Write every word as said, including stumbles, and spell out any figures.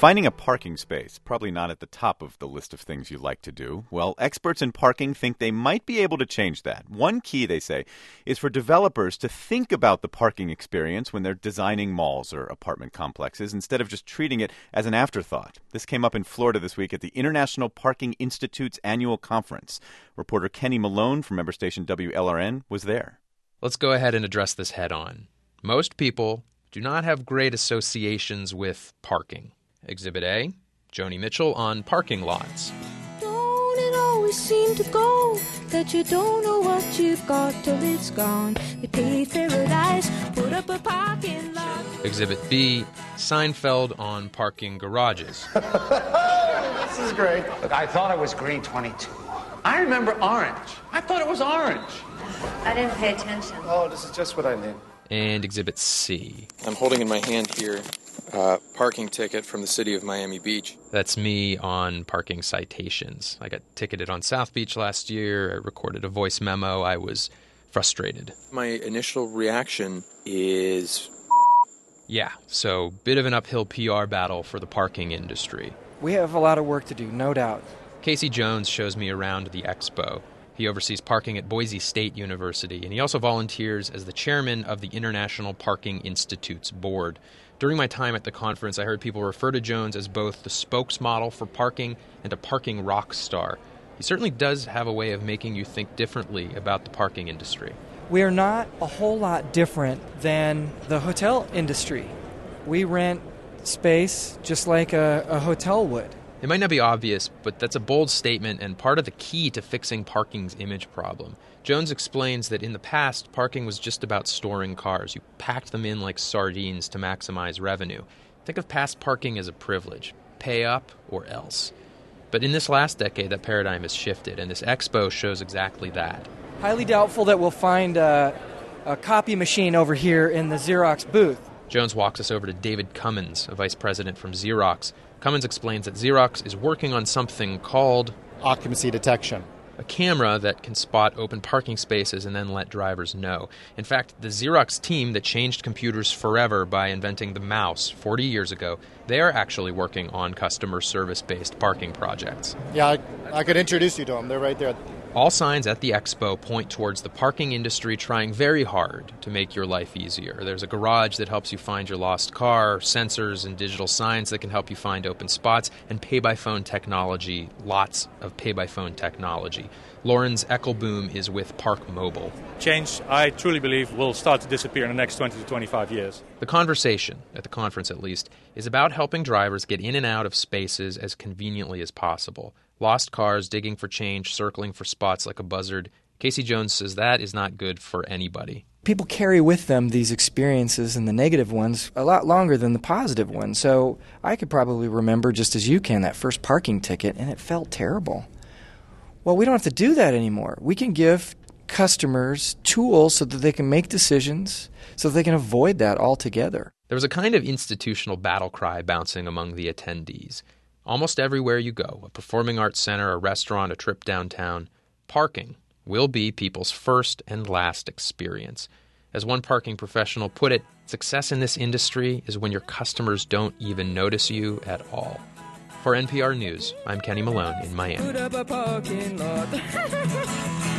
Finding a parking space, probably not at the top of the list of things you like to do. Well, experts in parking think they might be able to change that. One key, they say, is for developers to think about the parking experience when they're designing malls or apartment complexes instead of just treating it as an afterthought. This came up in Florida this week at the International Parking Institute's annual conference. Reporter Kenny Malone from member station W L R N was there. Let's go ahead and address this head on. Most people do not have great associations with parking. Exhibit A, Joni Mitchell on parking lots. Don't it always seem to go that you don't know what you've got till it's gone? You paid paradise, put up a parking lot. Exhibit B, Seinfeld on parking garages. This is great. Look, I thought it was green twenty-two. I remember orange. I thought it was orange. I didn't pay attention. Oh, this is just what I need. And Exhibit C. I'm holding in my hand here a parking ticket from the city of Miami Beach. That's me on parking citations. I got ticketed on South Beach last year. I recorded a voice memo. I was frustrated. My initial reaction is... Yeah, so bit of an uphill P R battle for the parking industry. We have a lot of work to do, no doubt. Casey Jones shows me around the expo. He oversees parking at Boise State University, and he also volunteers as the chairman of the International Parking Institute's board. During my time at the conference, I heard people refer to Jones as both the spokesmodel for parking and a parking rock star. He certainly does have a way of making you think differently about the parking industry. We are not a whole lot different than the hotel industry. We rent space just like a, a hotel would. It might not be obvious, but that's a bold statement and part of the key to fixing parking's image problem. Jones explains that in the past, parking was just about storing cars. You packed them in like sardines to maximize revenue. Think of past parking as a privilege. Pay up or else. But in this last decade, that paradigm has shifted, and this expo shows exactly that. Highly doubtful that we'll find a, a copy machine over here in the Xerox booth. Jones walks us over to David Cummins, a vice president from Xerox. Cummins explains that Xerox is working on something called occupancy detection, a camera that can spot open parking spaces and then let drivers know. In fact, the Xerox team that changed computers forever by inventing the mouse forty years ago, they are actually working on customer service-based parking projects. Yeah, I, I could introduce you to them. They're right there. All signs at the expo point towards the parking industry trying very hard to make your life easier. There's a garage that helps you find your lost car, sensors and digital signs that can help you find open spots, and pay-by-phone technology, lots of pay-by-phone technology. Lawrence Eckelboom is with Park Mobile. Change, I truly believe, will start to disappear in the next twenty to twenty-five years. The conversation, at the conference at least, is about helping drivers get in and out of spaces as conveniently as possible. Lost cars, digging for change, circling for spots like a buzzard. Casey Jones says that is not good for anybody. People carry with them these experiences, and the negative ones, a lot longer than the positive ones. So I could probably remember, just as you can, that first parking ticket, and it felt terrible. Well, we don't have to do that anymore. We can give customers tools so that they can make decisions, so that they can avoid that altogether. There was a kind of institutional battle cry bouncing among the attendees. Almost everywhere you go, a performing arts center, a restaurant, a trip downtown, parking will be people's first and last experience. As one parking professional put it, success in this industry is when your customers don't even notice you at all. For N P R News, I'm Kenny Malone in Miami.